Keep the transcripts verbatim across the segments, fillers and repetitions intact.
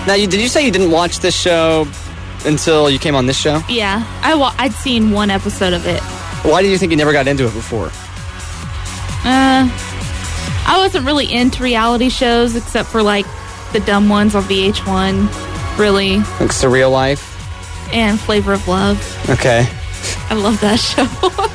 Now, you, did you say you didn't watch this show until you came on this show? Yeah. I wa- I'd seen one episode of it. Why do you think you never got into it before? Uh, I wasn't really into reality shows except for, like, the dumb ones on V H one, really. Like Surreal Life? And Flavor of Love. Okay. I love that show.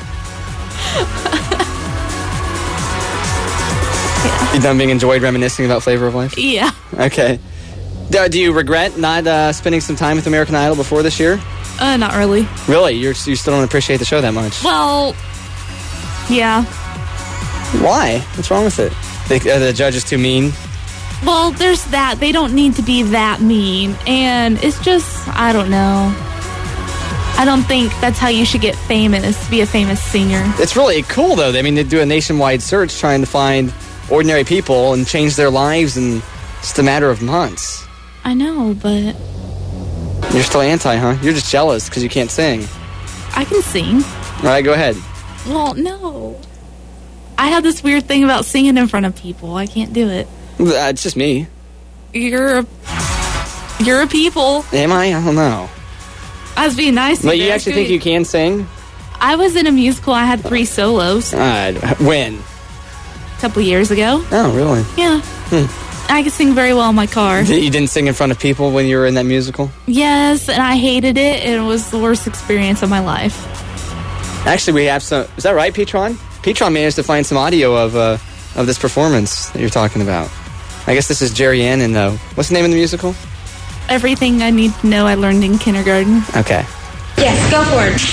Yeah. You done being enjoyed reminiscing about Flavor of Life? Yeah. Okay. Do, do you regret not uh, spending some time with American Idol before this year? Uh, not really. Really? You're, you still don't appreciate the show that much? Well, yeah. Why? What's wrong with it? The, uh, the judge is too mean? Well, there's that. They don't need to be that mean. And it's just, I don't know. I don't think that's how you should get famous, be a famous singer. It's really cool, though. I mean, they do a nationwide search trying to find ordinary people and change their lives in just a matter of months. I know, but... You're still anti, huh? You're just jealous because you can't sing. I can sing. All right, go ahead. Well, no. I have this weird thing about singing in front of people. I can't do it. Uh, it's just me. You're a... You're a people. Am I? I don't know. I was being nice to you. But you actually think you can sing? I was in a musical. I had three solos. Uh, when? A couple years ago. Oh, really? Yeah. Hmm. I could sing very well in my car. You didn't sing in front of people when you were in that musical? Yes, and I hated it. It was the worst experience of my life. Actually, we have some... Is that right, Petron? Petron managed to find some audio of uh, of this performance that you're talking about. I guess this is Jerry Ann and... Uh, what's the name of the musical? Everything I Need to Know I Learned in Kindergarten. Okay. Yes, go for it.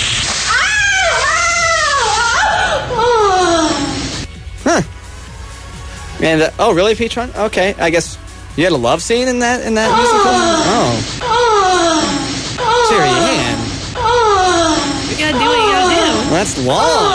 Huh. And, uh, oh, really, Petron? Okay, I guess you had a love scene in that in that musical? Oh. Jerry Ann. You gotta do what you gotta do. Well, that's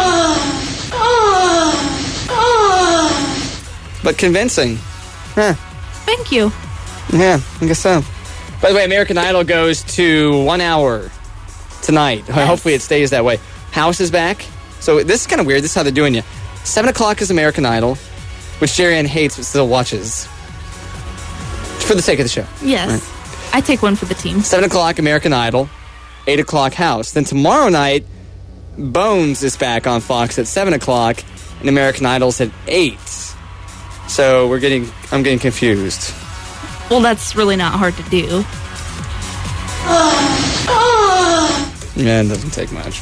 long. But convincing. Huh. Thank you. Yeah, I guess so. By the way, American Idol goes to one hour tonight. Yes. Hopefully it stays that way. House is back. So this is kind of weird. This is how they're doing you. seven o'clock is American Idol, which Jerry Ann hates but still watches. For the sake of the show. Yes. Right. I take one for the team. seven o'clock American Idol, eight o'clock House. Then tomorrow night, Bones is back on Fox at seven o'clock, and American Idol's at eight. So we're getting, I'm getting confused. Well, that's really not hard to do. Yeah, it doesn't take much.